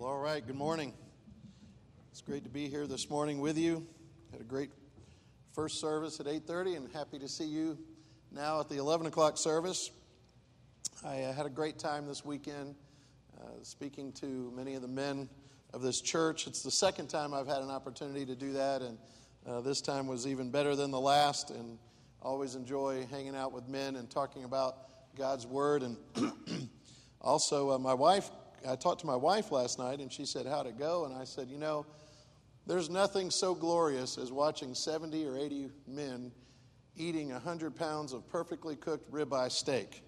Well, all right, good morning. It's great to be here this morning with you. Had a great first service at 8:30 and happy to see you now at the 11 o'clock service. I had a great time this weekend speaking to many of the men of this church. It's the second time I've had an opportunity to do that, and this time was even better than the last, and I always enjoy hanging out with men and talking about God's Word. And also I talked to my wife last night, and she said, how'd it go? And I said, there's nothing so glorious as watching 70 or 80 men eating 100 pounds of perfectly cooked ribeye steak.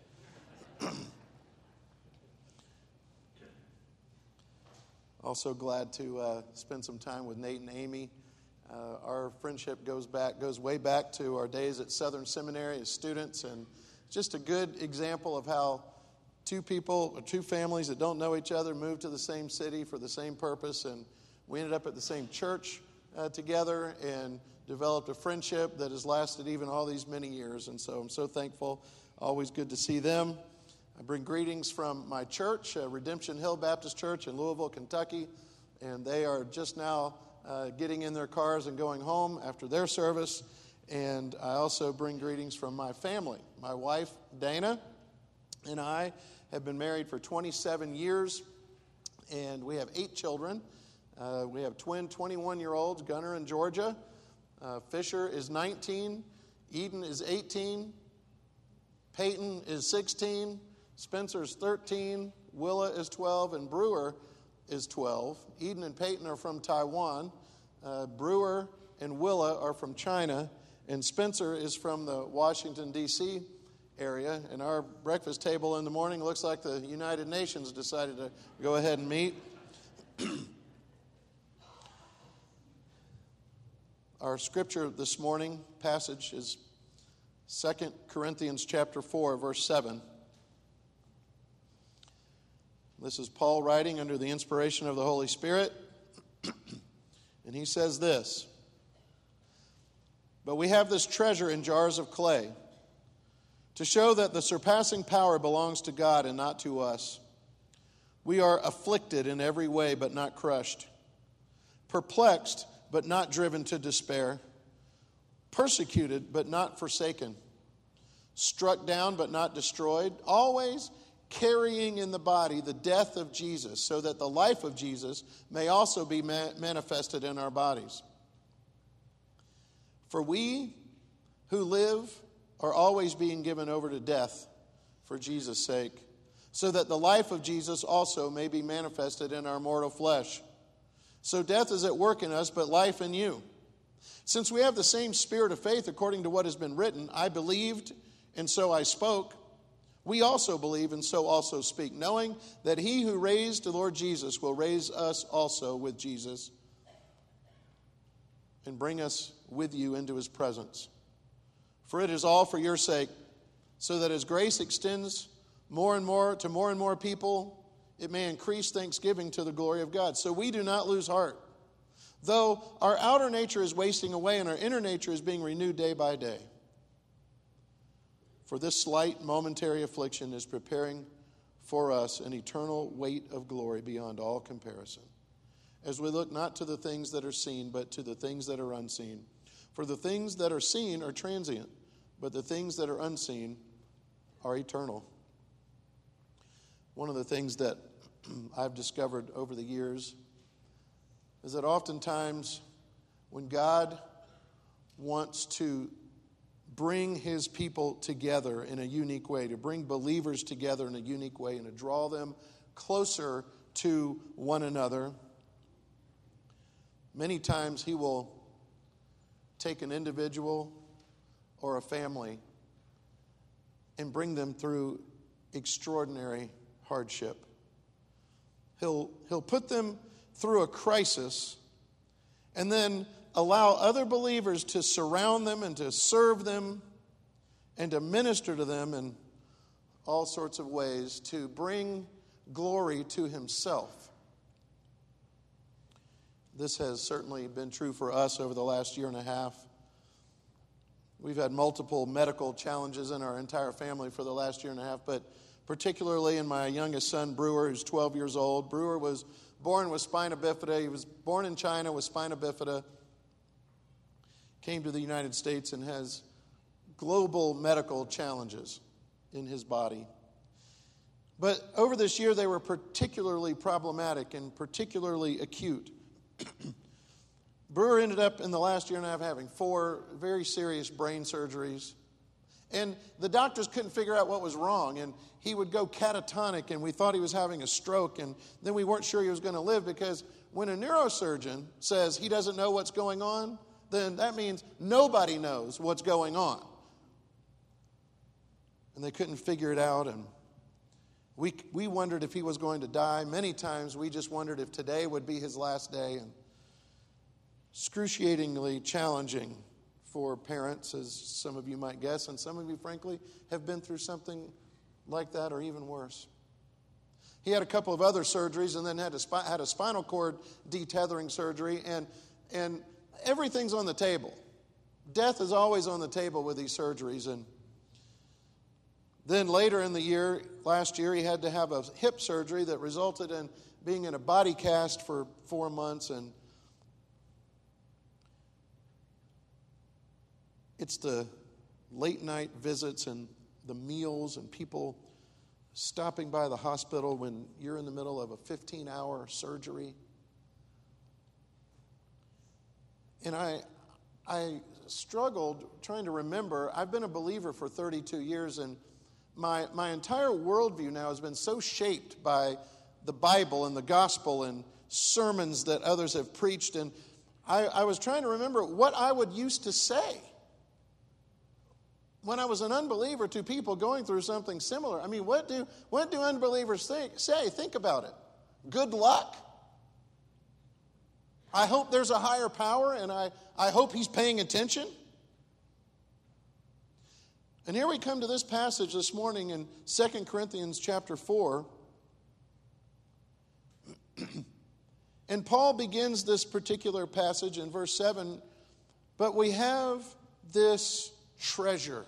Also glad to spend some time with Nate and Amy. Our friendship goes way back to our days at Southern Seminary as students, and just a good example of how two families that don't know each other moved to the same city for the same purpose, and we ended up at the same church together and developed a friendship that has lasted even all these many years. And so I'm so thankful. Always good to see them. I bring greetings from my church, Redemption Hill Baptist Church in Louisville, Kentucky, and they are just now getting in their cars and going home after their service. And I also bring greetings from my family. My wife, Dana, and I have been married for 27 years, and we have 8 children. We have twin 21-year-olds, Gunnar and Georgia. Fisher is 19. Eden is 18. Peyton is 16. Spencer's 13. Willa is 12. And Brewer is 12. Eden and Peyton are from Taiwan. Brewer and Willa are from China. And Spencer is from the Washington, D.C. area. And our breakfast table in the morning looks like the United Nations decided to go ahead and meet. Our scripture this morning passage is 2 Corinthians chapter 4, verse 7. This is Paul writing under the inspiration of the Holy Spirit. And he says this: "But we have this treasure in jars of clay, to show that the surpassing power belongs to God and not to us. We are afflicted in every way, but not crushed, perplexed, but not driven to despair, persecuted, but not forsaken, struck down, but not destroyed, always carrying in the body the death of Jesus, so that the life of Jesus may also be manifested in our bodies. For we who live are always being given over to death for Jesus' sake, so that the life of Jesus also may be manifested in our mortal flesh. So death is at work in us, but life in you. Since we have the same spirit of faith according to what has been written, I believed, and so I spoke. We also believe, and so also speak, knowing that he who raised the Lord Jesus will raise us also with Jesus and bring us with you into his presence. For it is all for your sake, so that as grace extends more and more people, it may increase thanksgiving to the glory of God. So we do not lose heart. Though our outer nature is wasting away and our inner nature is being renewed day by day. For this slight momentary affliction is preparing for us an eternal weight of glory beyond all comparison, as we look not to the things that are seen, but to the things that are unseen. For the things that are seen are transient, but the things that are unseen are eternal." One of the things that I've discovered over the years is that oftentimes when God wants to bring his people together in a unique way, to bring believers together in a unique way and to draw them closer to one another, many times he will take an individual or a family and bring them through extraordinary hardship. He'll put them through a crisis and then allow other believers to surround them and to serve them and to minister to them in all sorts of ways to bring glory to himself. This has certainly been true for us over the last year and a half. We've had multiple medical challenges in our entire family for the last year and a half, but particularly in my youngest son, Brewer, who's 12 years old. Brewer was born with spina bifida. He was born in China with spina bifida. Came to the United States and has global medical challenges in his body. But over this year, they were particularly problematic and particularly acute. Brewer ended up in the last year and a half having 4 very serious brain surgeries. And the doctors couldn't figure out what was wrong. And he would go catatonic, and we thought he was having a stroke. And then we weren't sure he was going to live, because when a neurosurgeon says he doesn't know what's going on, then that means nobody knows what's going on. And they couldn't figure it out. And we wondered if he was going to die. Many times we just wondered if today would be his last day. And excruciatingly challenging for parents, as some of you might guess, and some of you, frankly, have been through something like that or even worse. He had a couple of other surgeries and then had a spinal cord detethering surgery, and everything's on the table. Death is always on the table with these surgeries. And then later in the year, last year, he had to have a hip surgery that resulted in being in a body cast for 4 months. And it's the late night visits and the meals and people stopping by the hospital when you're in the middle of a 15-hour surgery. And I struggled trying to remember. I've been a believer for 32 years, and my entire worldview now has been so shaped by the Bible and the gospel and sermons that others have preached. And I was trying to remember what I would used to say when I was an unbeliever to people going through something similar. I mean, what do unbelievers say? Think about it. Good luck. I hope there's a higher power, and I hope he's paying attention. And here we come to this passage this morning in 2 Corinthians chapter 4. And Paul begins this particular passage in verse 7, but we have this treasure.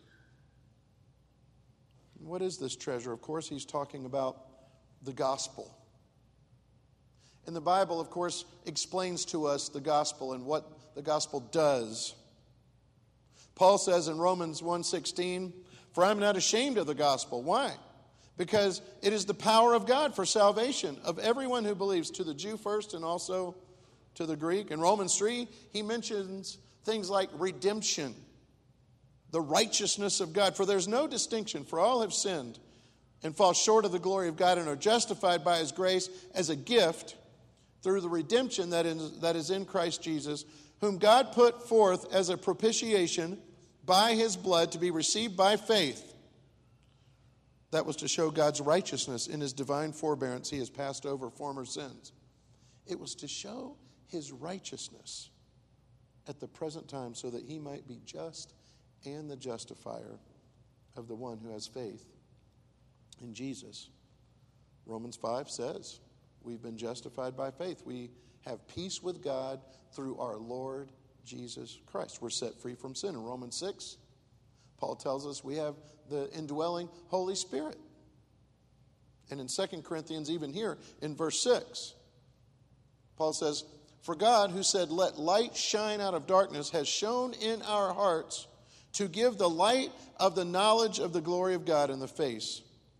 What is this treasure? Of course, he's talking about the gospel. And the Bible, of course, explains to us the gospel and what the gospel does. Paul says in Romans 1:16, "For I am not ashamed of the gospel." Why? Because it is the power of God for salvation of everyone who believes, to the Jew first and also to the Greek. In Romans 3, he mentions things like redemption, the righteousness of God. For there's no distinction, for all have sinned and fall short of the glory of God and are justified by his grace as a gift through the redemption that is in Christ Jesus, whom God put forth as a propitiation by his blood to be received by faith. That was to show God's righteousness in his divine forbearance. He has passed over former sins. It was to show his righteousness at the present time so that he might be just and the justifier of the one who has faith in Jesus. Romans 5 says, we've been justified by faith. We have peace with God through our Lord Jesus Christ. We're set free from sin. In Romans 6, Paul tells us we have the indwelling Holy Spirit. And in 2 Corinthians, even here in verse 6, Paul says, "For God, who said, 'Let light shine out of darkness,' has shone in our hearts to give the light of the knowledge of the glory of God in the face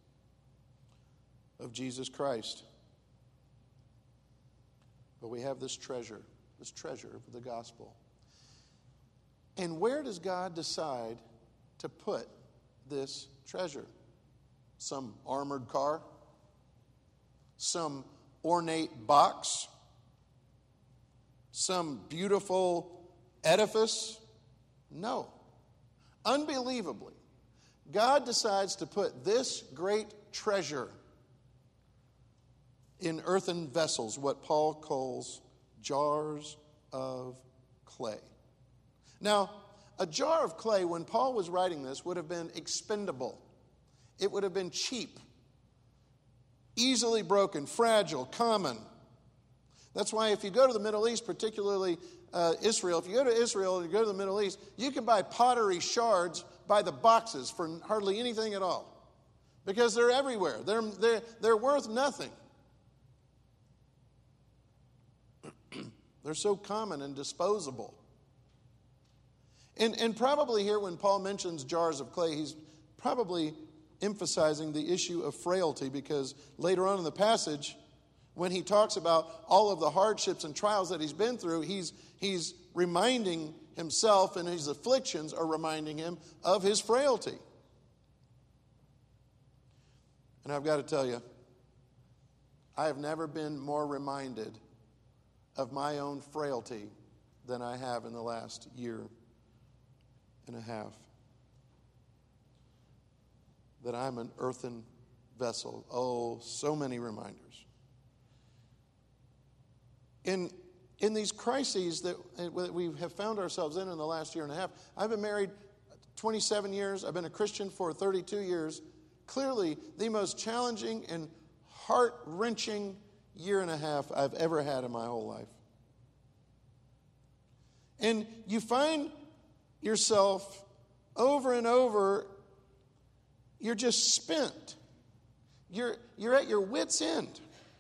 of Jesus Christ." But we have this treasure of the gospel. And where does God decide to put this treasure? Some armored car? Some ornate box? Some beautiful edifice? No. Unbelievably, God decides to put this great treasure in earthen vessels, what Paul calls jars of clay. Now, a jar of clay, when Paul was writing this, would have been expendable. It would have been cheap, easily broken, fragile, common. That's why if you go to the Middle East, particularly Israel, if you go to Israel and you go to the Middle East, you can buy pottery shards by the boxes for hardly anything at all. Because they're everywhere. They're worth nothing. They're so common and disposable. And probably here when Paul mentions jars of clay, he's probably emphasizing the issue of frailty, because later on in the passage, when he talks about all of the hardships and trials that he's been through, he's reminding himself, and his afflictions are reminding him of his frailty. And I've got to tell you, I have never been more reminded of my own frailty than I have in the last year and a half. That I'm an earthen vessel. Oh, so many reminders. In these crises that we have found ourselves in the last year and a half, I've been married 27 years. I've been a Christian for 32 years. Clearly, the most challenging and heart-wrenching year and a half I've ever had in my whole life. And you find yourself over and over, you're just spent. You're at your wit's end.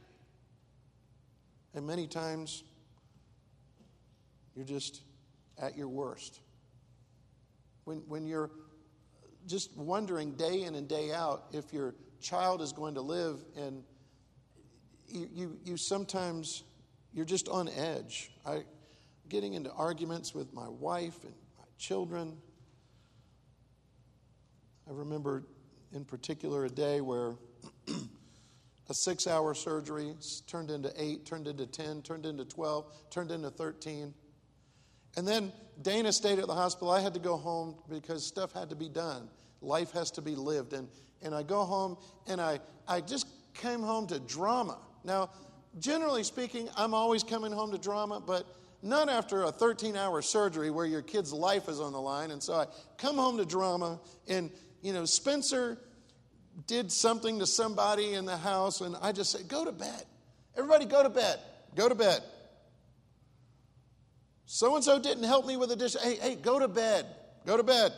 And many times, you're just at your worst. When you're just wondering day in and day out if your child is going to live, and you sometimes, you're just on edge. I'm getting into arguments with my wife and my children. I remember in particular a day where a 6-hour surgery turned into 8, turned into 10, turned into 12, turned into 13. And then Dana stayed at the hospital. I had to go home because stuff had to be done. Life has to be lived. And I go home, and I just came home to drama. Now, generally speaking, I'm always coming home to drama, but not after a 13-hour surgery where your kid's life is on the line. And so I come home to drama, and, Spencer did something to somebody in the house, and I just said, go to bed. Everybody go to bed. Go to bed. So-and-so didn't help me with the dish. Hey, go to bed. Go to bed.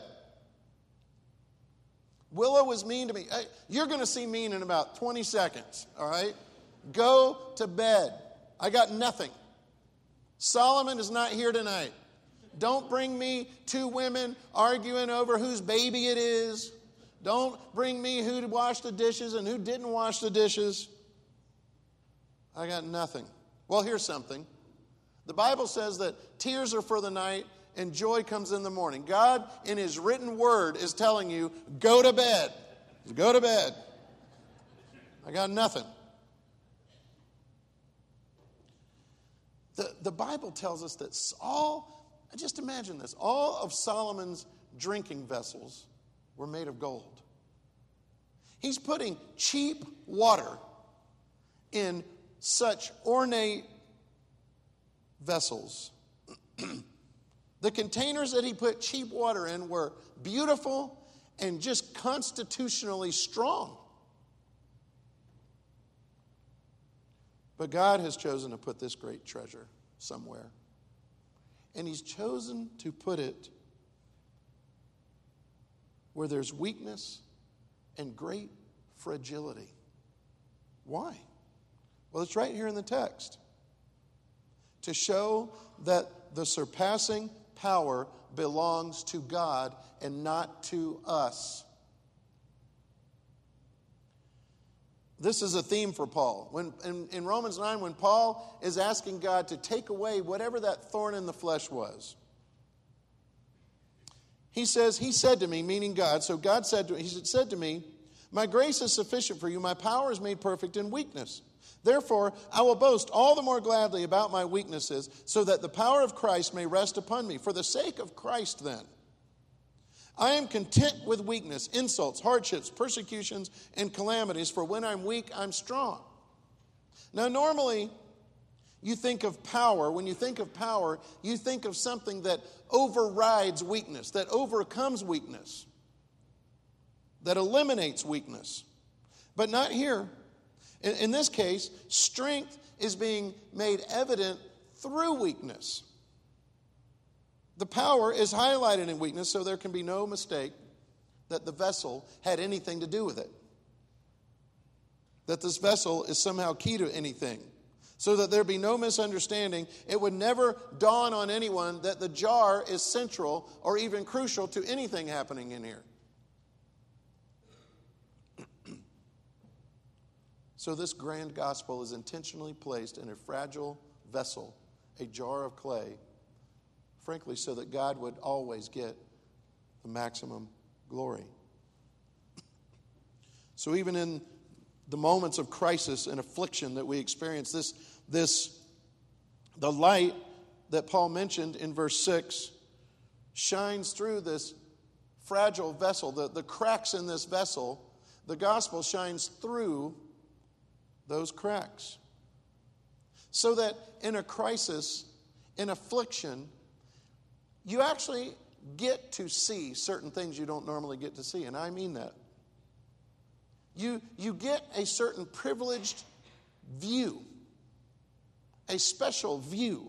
Willow was mean to me. Hey, you're going to see mean in about 20 seconds, all right? Go to bed. I got nothing. Solomon is not here tonight. Don't bring me 2 women arguing over whose baby it is. Don't bring me who washed the dishes and who didn't wash the dishes. I got nothing. Well, here's something. The Bible says that tears are for the night and joy comes in the morning. God, in His written word, is telling you, go to bed. Go to bed. I got nothing. The Bible tells us that just imagine this, all of Solomon's drinking vessels were made of gold. He's putting cheap water in such ornate vessels. The containers that he put cheap water in were beautiful and just constitutionally strong. But God has chosen to put this great treasure somewhere. And He's chosen to put it where there's weakness and great fragility. Why? Well, it's right here in the text. To show that the surpassing power belongs to God and not to us. This is a theme for Paul. In Romans 9, when Paul is asking God to take away whatever that thorn in the flesh was, he said to me, meaning God, so God said to me, my grace is sufficient for you, my power is made perfect in weakness. Therefore, I will boast all the more gladly about my weaknesses, so that the power of Christ may rest upon me. For the sake of Christ, then, I am content with weakness, insults, hardships, persecutions, and calamities, for when I'm weak, I'm strong. Now, normally, you think of power. When you think of power, you think of something that overrides weakness, that overcomes weakness, that eliminates weakness. But not here. In this case, strength is being made evident through weakness. The power is highlighted in weakness, so there can be no mistake that the vessel had anything to do with it. That this vessel is somehow key to anything. So that there be no misunderstanding, it would never dawn on anyone that the jar is central or even crucial to anything happening in here. So this grand gospel is intentionally placed in a fragile vessel, a jar of clay, frankly, so that God would always get the maximum glory. So even in the moments of crisis and affliction that we experience, the light that Paul mentioned in verse 6 shines through this fragile vessel. The cracks in this vessel, the gospel shines through those cracks. So that in a crisis, in affliction, you actually get to see certain things you don't normally get to see, and I mean that. You get a certain privileged view, a special view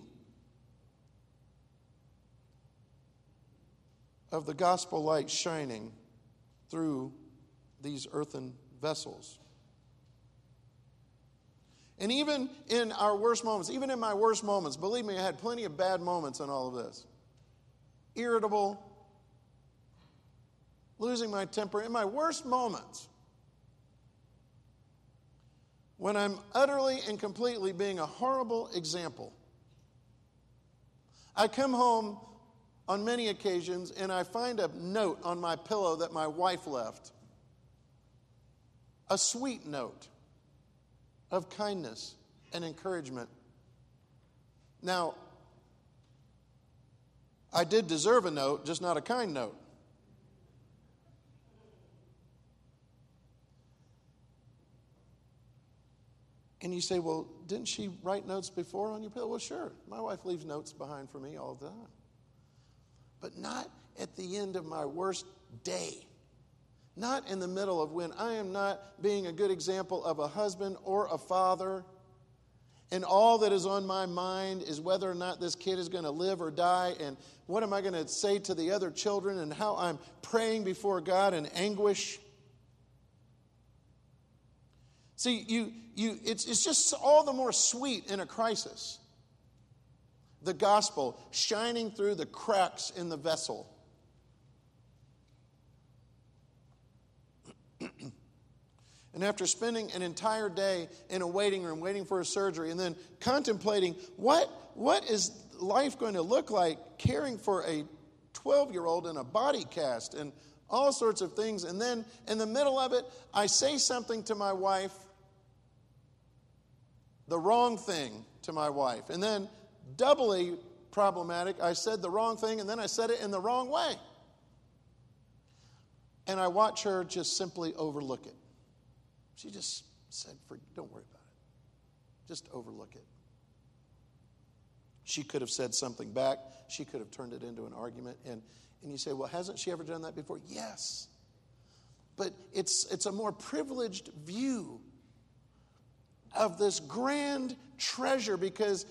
of the gospel light shining through these earthen vessels. And even in our worst moments, even in my worst moments, believe me, I had plenty of bad moments in all of this. Irritable, losing my temper. In my worst moments, when I'm utterly and completely being a horrible example, I come home on many occasions and I find a note on my pillow that my wife left. A sweet note of kindness and encouragement. Now, I did deserve a note, just not a kind note. And you say, well, didn't she write notes before on your pillow? Well, sure. My wife leaves notes behind for me all the time. But not at the end of my worst day. Not in the middle of when I am not being a good example of a husband or a father, and all that is on my mind is whether or not this kid is going to live or die, and what am I going to say to the other children, and how I'm praying before God in anguish. See, it's just all the more sweet in a crisis. The gospel shining through the cracks in the vessel. And after spending an entire day in a waiting room, waiting for a surgery, and then contemplating what is life going to look like caring for a 12-year-old in a body cast and all sorts of things. And then in the middle of it, I say something to my wife, the wrong thing to my wife. And then doubly problematic, I said the wrong thing and then I said it in the wrong way. And I watch her just simply overlook it. She just said, don't worry about it. Just overlook it. She could have said something back. She could have turned it into an argument. And you say, well, hasn't she ever done that before? Yes. But it's a more privileged view of this grand treasure because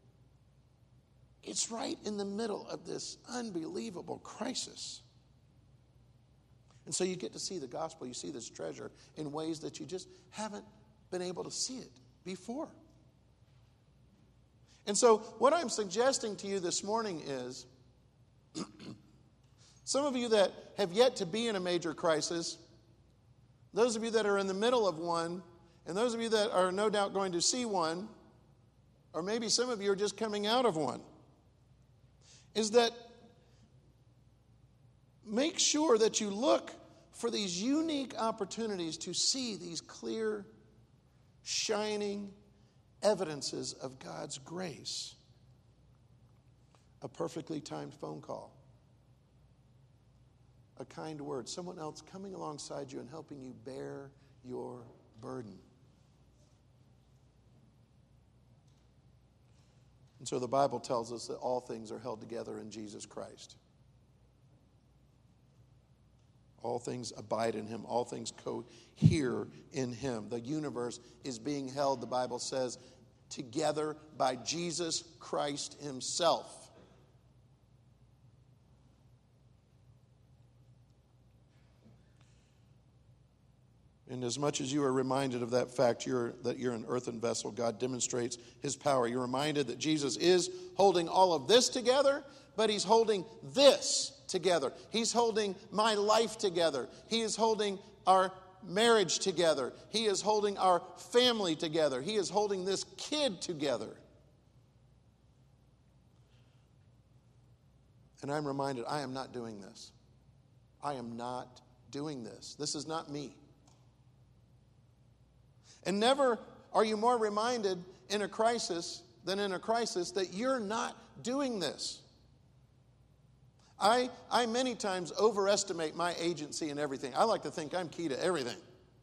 it's right in the middle of this unbelievable crisis. And so you get to see the gospel, you see this treasure in ways that you just haven't been able to see it before. And so what I'm suggesting to you this morning is, some of you that have yet to be in a major crisis, those of you that are in the middle of one, and those of you that are no doubt going to see one, or maybe some of you are just coming out of one, is that make sure that you look for these unique opportunities to see these clear, shining evidences of God's grace. A perfectly timed phone call, a kind word, someone else coming alongside you and helping you bear your burden. And so the Bible tells us that all things are held together in Jesus Christ. All things abide in him. All things cohere in him. The universe is being held, the Bible says, together by Jesus Christ himself. And as much as you are reminded of that fact, that you're an earthen vessel, God demonstrates his power. You're reminded that Jesus is holding all of this together, but he's holding this together. He's holding my life together. He is holding our marriage together. He is holding our family together. He is holding this kid together. And I'm reminded, I am not doing this. I am not doing this. This is not me. And never are you more reminded in a crisis than in a crisis that you're not doing this. I many times overestimate my agency in everything. I like to think I'm key to everything.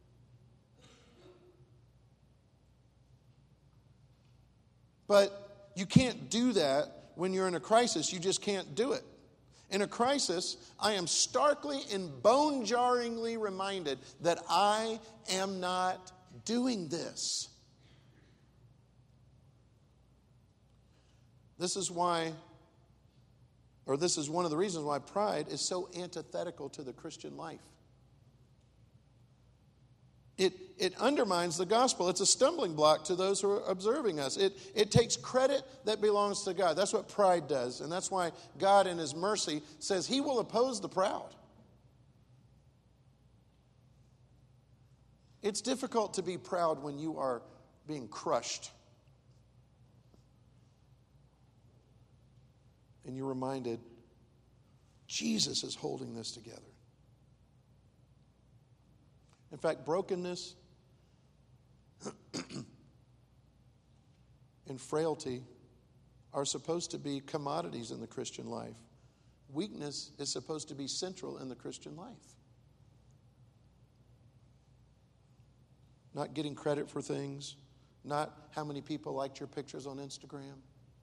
But you can't do that when you're in a crisis. You just can't do it. In a crisis, I am starkly and bone-jarringly reminded that I am not doing this. This is one of the reasons why pride is so antithetical to the Christian life. It undermines the gospel. It's a stumbling block to those who are observing us. It takes credit that belongs to God. That's what pride does. And that's why God in his mercy says he will oppose the proud. It's difficult to be proud when you are being crushed. And you're reminded, Jesus is holding this together. In fact, brokenness and frailty are supposed to be commodities in the Christian life. Weakness is supposed to be central in the Christian life. Not getting credit for things, not how many people liked your pictures on Instagram.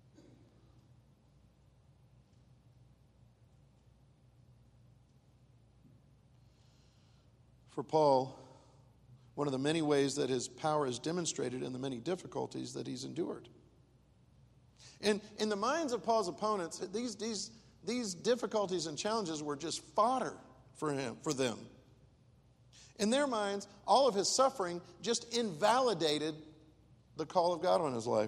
For Paul, one of the many ways that his power is demonstrated in the many difficulties that he's endured. And in the minds of Paul's opponents, these difficulties and challenges were just fodder for them. In their minds, all of his suffering just invalidated the call of God on his life.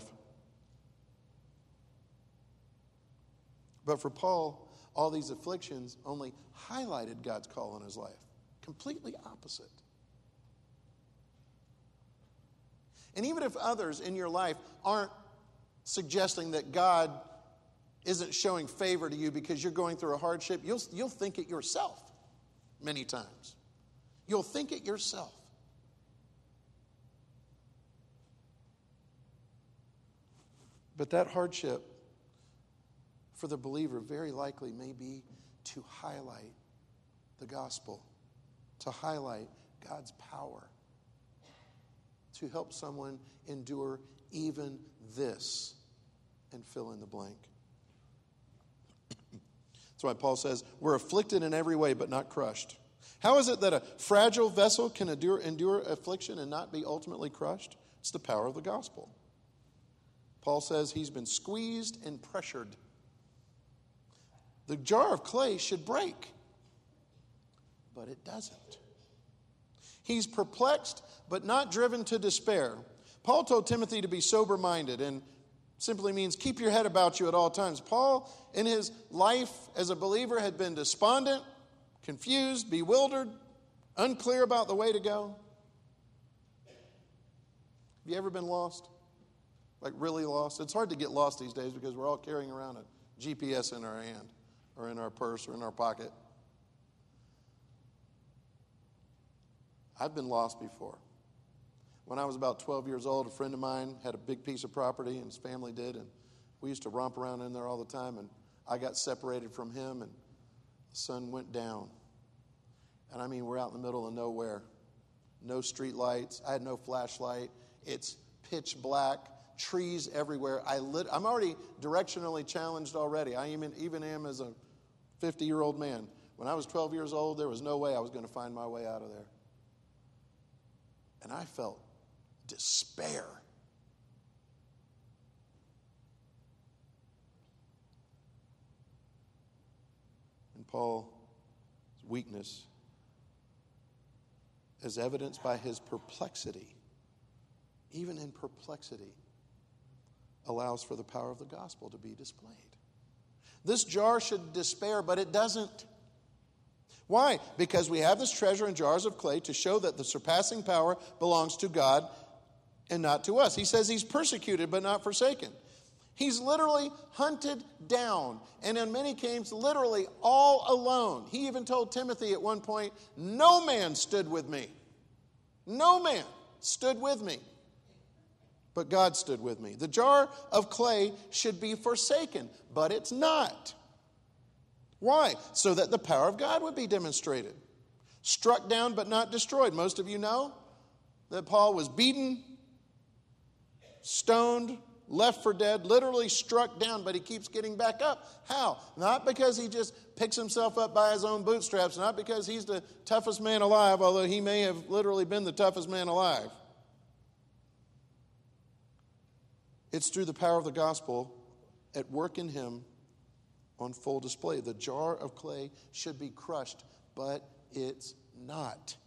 But for Paul, all these afflictions only highlighted God's call on his life. Completely opposite. And even if others in your life aren't suggesting that God isn't showing favor to you because you're going through a hardship, you'll think it yourself many times. You'll think it yourself. But that hardship for the believer very likely may be to highlight the gospel, to highlight God's power, to help someone endure even this and fill in the blank. That's why Paul says, we're afflicted in every way but not crushed. How is it that a fragile vessel can endure affliction and not be ultimately crushed? It's the power of the gospel. Paul says he's been squeezed and pressured. The jar of clay should break, but it doesn't. He's perplexed, but not driven to despair. Paul told Timothy to be sober-minded, and simply means keep your head about you at all times. Paul, in his life as a believer, had been despondent, confused, bewildered, unclear about the way to go. Have you ever been lost? Like really lost? It's hard to get lost these days because we're all carrying around a GPS in our hand or in our purse or in our pocket. I've been lost before. When I was about 12 years old, a friend of mine had a big piece of property, and his family did, and we used to romp around in there all the time, and I got separated from him, and the sun went down. And I mean, we're out in the middle of nowhere. No street lights. I had no flashlight. It's pitch black, trees everywhere. I'm already directionally challenged already. I even am as a 50-year-old man. When I was 12 years old, there was no way I was going to find my way out of there. And I felt despair. And Paul's weakness as evidenced by his perplexity, even in perplexity, allows for the power of the gospel to be displayed. This jar should despair, but it doesn't. Why? Because we have this treasure in jars of clay to show that the surpassing power belongs to God and not to us. He says he's persecuted but not forsaken. He's literally hunted down, and in many cases, literally all alone. He even told Timothy at one point, "No man stood with me. No man stood with me. But God stood with me." The jar of clay should be forsaken, but it's not. Why? So that the power of God would be demonstrated. Struck down but not destroyed. Most of you know that Paul was beaten, stoned, left for dead, literally struck down, but he keeps getting back up. How? Not because he just picks himself up by his own bootstraps, not because he's the toughest man alive, although he may have literally been the toughest man alive. It's through the power of the gospel at work in him on full display. The jar of clay should be crushed, but it's not.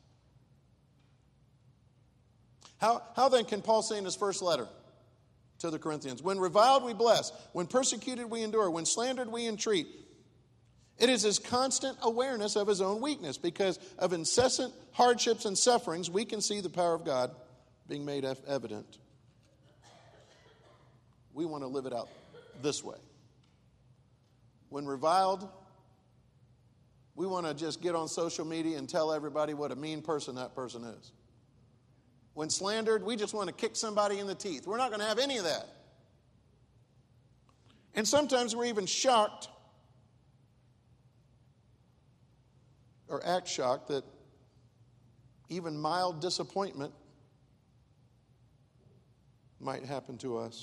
How then can Paul say in his first letter to the Corinthians, when reviled we bless, when persecuted we endure, when slandered we entreat? It is his constant awareness of his own weakness. Because of incessant hardships and sufferings, we can see the power of God being made evident. We want to live it out this way. When reviled, we want to just get on social media and tell everybody what a mean person that person is. When slandered, we just want to kick somebody in the teeth. We're not going to have any of that. And sometimes we're even shocked or act shocked that even mild disappointment might happen to us.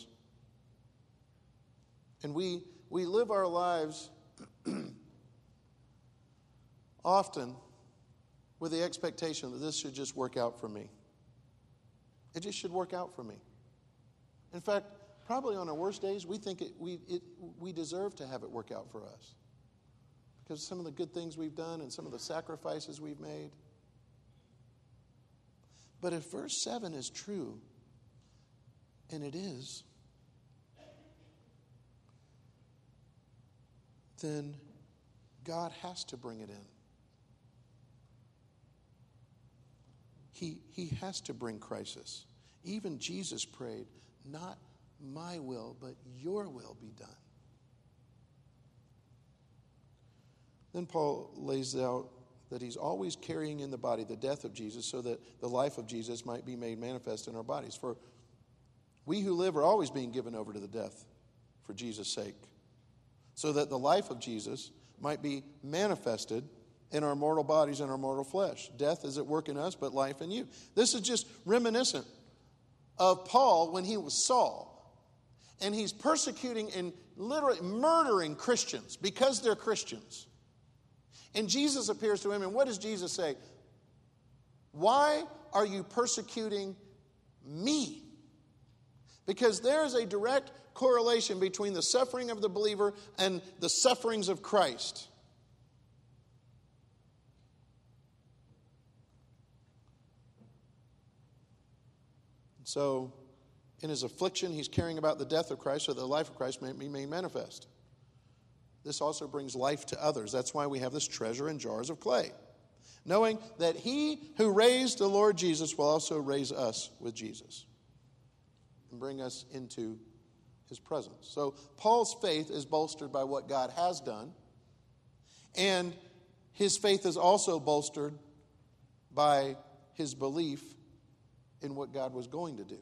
And we live our lives often with the expectation that this should just work out for me. It just should work out for me. In fact, probably on our worst days, we think we deserve to have it work out for us. Because of some of the good things we've done and some of the sacrifices we've made. But if verse 7 is true, and it is, then God has to bring it in. He has to bring crisis. Even Jesus prayed, "Not my will, but your will be done." Then Paul lays out that he's always carrying in the body the death of Jesus so that the life of Jesus might be made manifest in our bodies. For we who live are always being given over to the death for Jesus' sake, so that the life of Jesus might be manifested in our mortal bodies and our mortal flesh. Death is at work in us, but life in you. This is just reminiscent of Paul when he was Saul. And he's persecuting and literally murdering Christians because they're Christians. And Jesus appears to him, and what does Jesus say? "Why are you persecuting me?" Because there is a direct correlation between the suffering of the believer and the sufferings of Christ. So, in his affliction, he's caring about the death of Christ so that the life of Christ may be made manifest. This also brings life to others. That's why we have this treasure in jars of clay. Knowing that he who raised the Lord Jesus will also raise us with Jesus and bring us into his presence. So Paul's faith is bolstered by what God has done, and his faith is also bolstered by his belief in what God was going to do.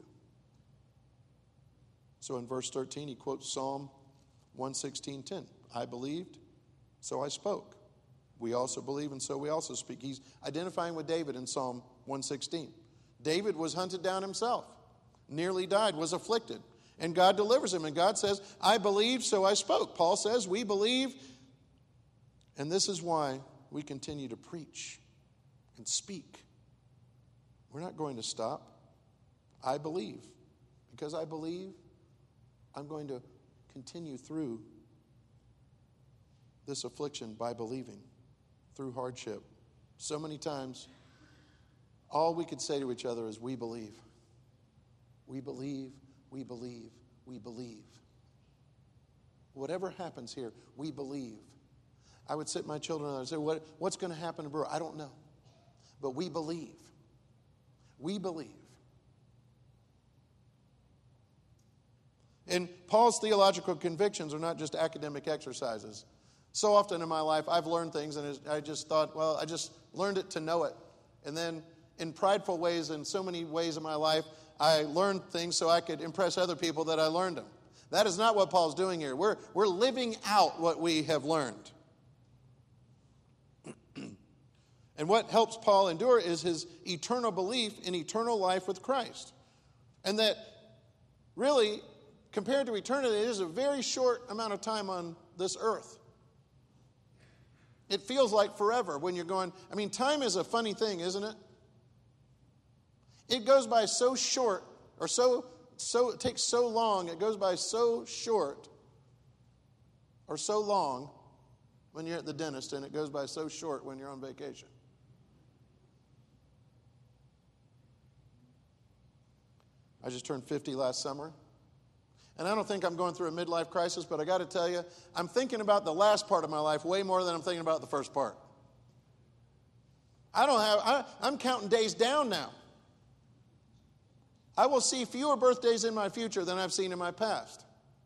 So in verse 13, he quotes Psalm 116:10. "I believed, so I spoke. We also believe, and so we also speak." He's identifying with David in Psalm 116. David was hunted down himself, nearly died, was afflicted. And God delivers him. And God says, "I believed, so I spoke." Paul says, we believe. And this is why we continue to preach and speak. We're not going to stop. I believe. Because I believe, I'm going to continue through this affliction by believing, through hardship. So many times, all we could say to each other is, we believe. We believe, we believe, we believe. Whatever happens here, we believe. I would sit my children and I'd say, what's going to happen to Brewer? I don't know. But we believe. We believe. And Paul's theological convictions are not just academic exercises. So often in my life, I've learned things and I just thought, well, I just learned it to know it. And then in prideful ways, in so many ways in my life, I learned things so I could impress other people that I learned them. That is not what Paul's doing here. We're living out what we have learned. And what helps Paul endure is his eternal belief in eternal life with Christ. And that really, compared to eternity, it is a very short amount of time on this earth. It feels like forever when you're going, time is a funny thing, isn't it? It goes by so short, or so it takes so long, it goes by so short, or so long when you're at the dentist, and it goes by so short when you're on vacation. I just turned 50 last summer. And I don't think I'm going through a midlife crisis, but I got to tell you, I'm thinking about the last part of my life way more than I'm thinking about the first part. I'm counting days down now. I will see fewer birthdays in my future than I've seen in my past.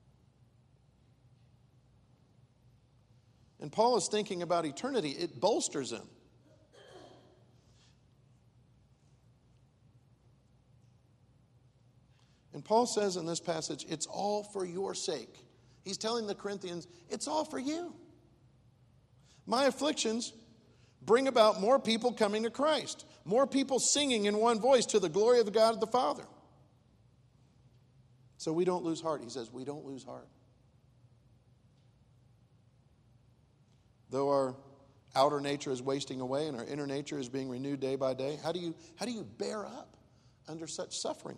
And Paul is thinking about eternity. It bolsters him. And Paul says in this passage, it's all for your sake. He's telling the Corinthians, it's all for you. My afflictions bring about more people coming to Christ, more people singing in one voice to the glory of the God the Father. So we don't lose heart. He says, we don't lose heart. Though our outer nature is wasting away and our inner nature is being renewed day by day, how do you bear up under such suffering?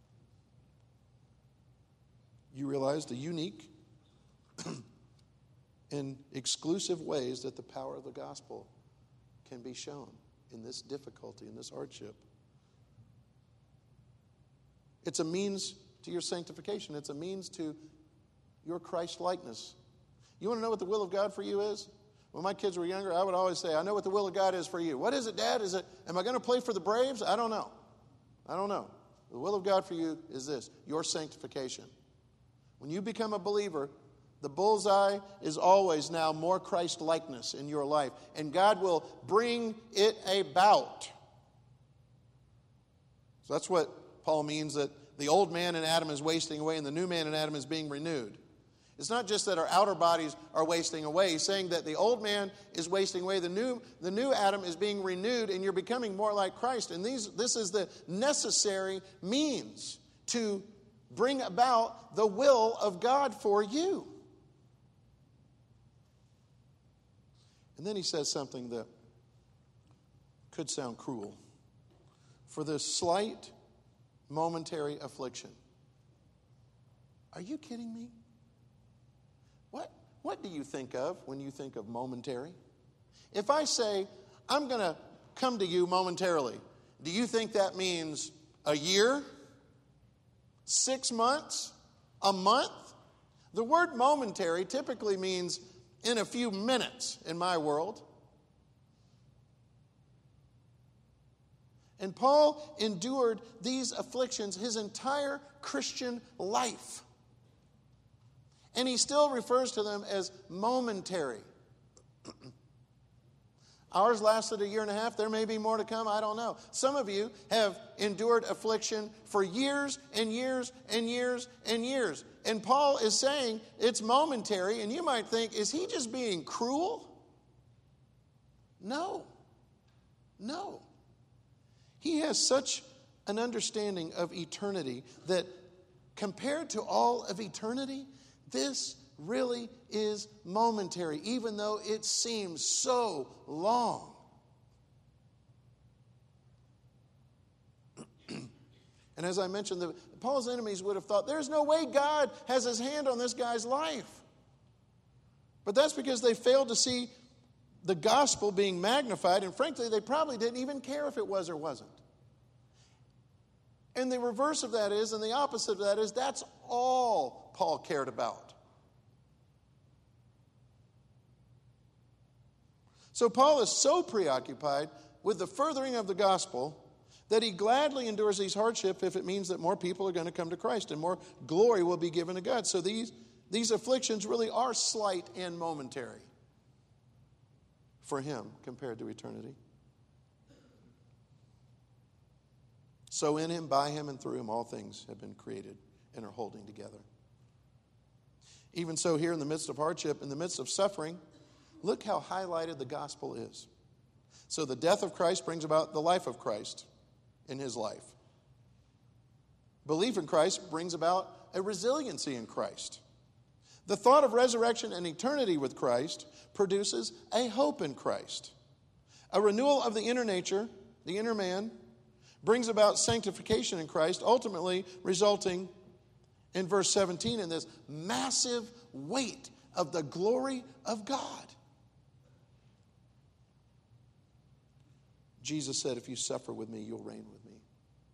You realize the unique and exclusive ways that the power of the gospel can be shown in this difficulty, in this hardship. It's a means to your sanctification. It's a means to your Christ-likeness. You want to know what the will of God for you is? When my kids were younger, I would always say, I know what the will of God is for you. What is it, Dad? Am I going to play for the Braves? I don't know. The will of God for you is this, your sanctification. When you become a believer, the bullseye is always now more Christ-likeness in your life. And God will bring it about. So that's what Paul means, that the old man in Adam is wasting away and the new man in Adam is being renewed. It's not just that our outer bodies are wasting away. He's saying that the old man is wasting away. The new Adam is being renewed and you're becoming more like Christ. And this is the necessary means to bring about the will of God for you. And then he says something that could sound cruel. For this slight, momentary affliction. Are you kidding me? What do you think of when you think of momentary? If I say, I'm going to come to you momentarily, do you think that means a year? 6 months? A month? The word momentary typically means in a few minutes in my world. And Paul endured these afflictions his entire Christian life. And he still refers to them as momentary. Ours lasted a year and a half. There may be more to come. I don't know. Some of you have endured affliction for years and years and years and years. And Paul is saying it's momentary. And you might think, is he just being cruel? No. He has such an understanding of eternity that compared to all of eternity, this really is momentary, even though it seems so long. And as I mentioned, Paul's enemies would have thought, there's no way God has his hand on this guy's life. But that's because they failed to see the gospel being magnified, and frankly, they probably didn't even care if it was or wasn't. And the reverse of that is, and the opposite of that is, that's all Paul cared about. So Paul is so preoccupied with the furthering of the gospel that he gladly endures these hardships if it means that more people are going to come to Christ and more glory will be given to God. So these afflictions really are slight and momentary for him compared to eternity. So in him, by him, and through him, all things have been created and are holding together. Even so, here in the midst of hardship, in the midst of suffering, look how highlighted the gospel is. So the death of Christ brings about the life of Christ in his life. Belief in Christ brings about a resiliency in Christ. The thought of resurrection and eternity with Christ produces a hope in Christ. A renewal of the inner nature, the inner man, brings about sanctification in Christ, ultimately resulting in verse 17 in this massive weight of the glory of God. Jesus said, if you suffer with me, you'll reign with me.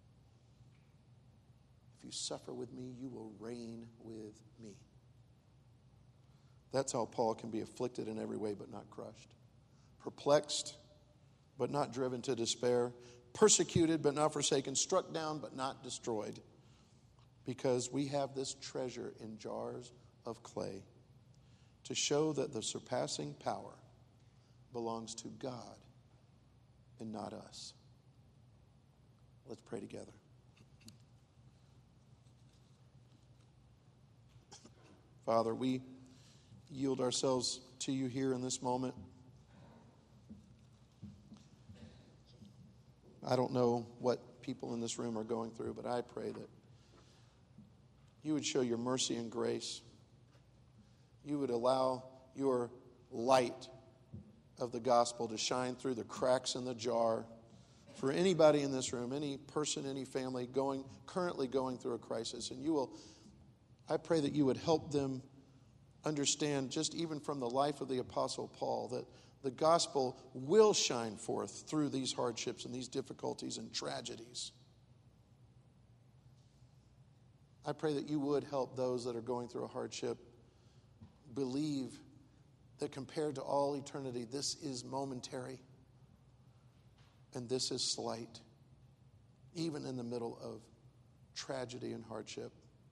If you suffer with me, you will reign with me. That's how Paul can be afflicted in every way but not crushed. Perplexed but not driven to despair. Persecuted but not forsaken. Struck down but not destroyed. Because we have this treasure in jars of clay to show that the surpassing power belongs to God and not us. Let's pray together. Father, we yield ourselves to you here in this moment. I don't know what people in this room are going through, but I pray that you would show your mercy and grace. You would allow your light of the gospel to shine through the cracks in the jar for anybody in this room, any person, any family currently going through a crisis. And I pray that you would help them understand, just even from the life of the Apostle Paul, that the gospel will shine forth through these hardships and these difficulties and tragedies. I pray that you would help those that are going through a hardship believe that compared to all eternity, this is momentary and this is slight, even in the middle of tragedy and hardship.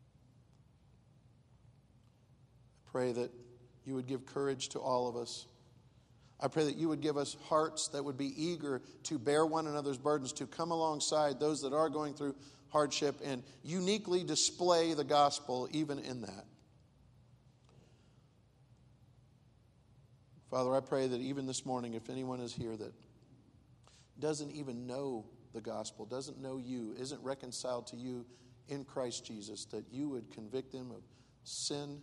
I pray that you would give courage to all of us. I pray that you would give us hearts that would be eager to bear one another's burdens, to come alongside those that are going through hardship and uniquely display the gospel even in that. Father, I pray that even this morning, if anyone is here that doesn't even know the gospel, doesn't know you, isn't reconciled to you in Christ Jesus, that you would convict them of sin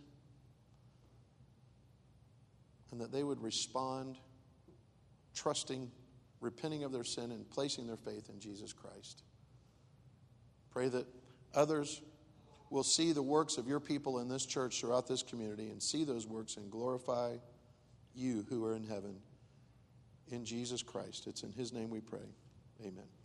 and that they would respond trusting, repenting of their sin, and placing their faith in Jesus Christ. Pray that others will see the works of your people in this church throughout this community and see those works and glorify you who are in heaven. In Jesus Christ. It's in his name we pray. Amen.